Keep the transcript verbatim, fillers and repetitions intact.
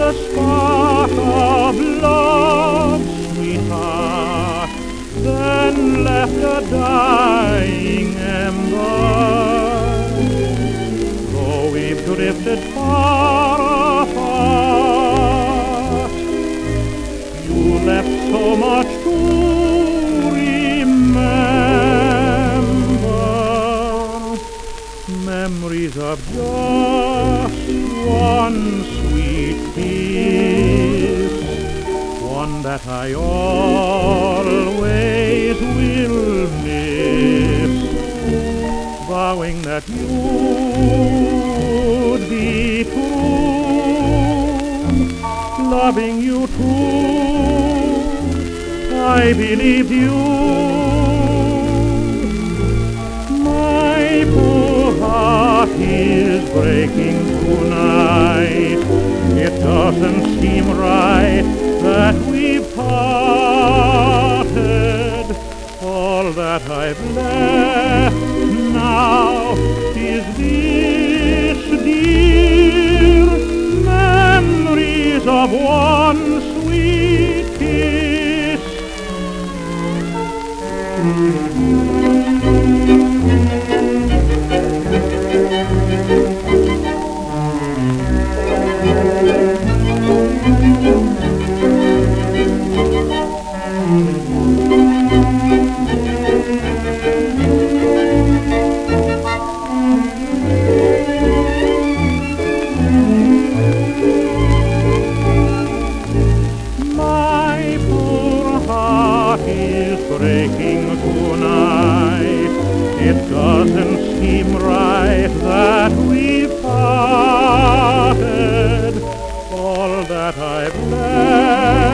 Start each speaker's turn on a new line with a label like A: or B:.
A: a spark of love, sweetheart, then left a dying ember. Though we've drifted far apart, you left so much to remember. Memories of just one sweet kiss, one that I always will miss, vowing that you'd be true, loving you too, I believed you. My poor heart is breaking tonight. It doesn't seem right that we've parted. All that I've left now is this dear memories of one sweet kiss. Is breaking tonight. It doesn't seem right that we've parted. All that I've left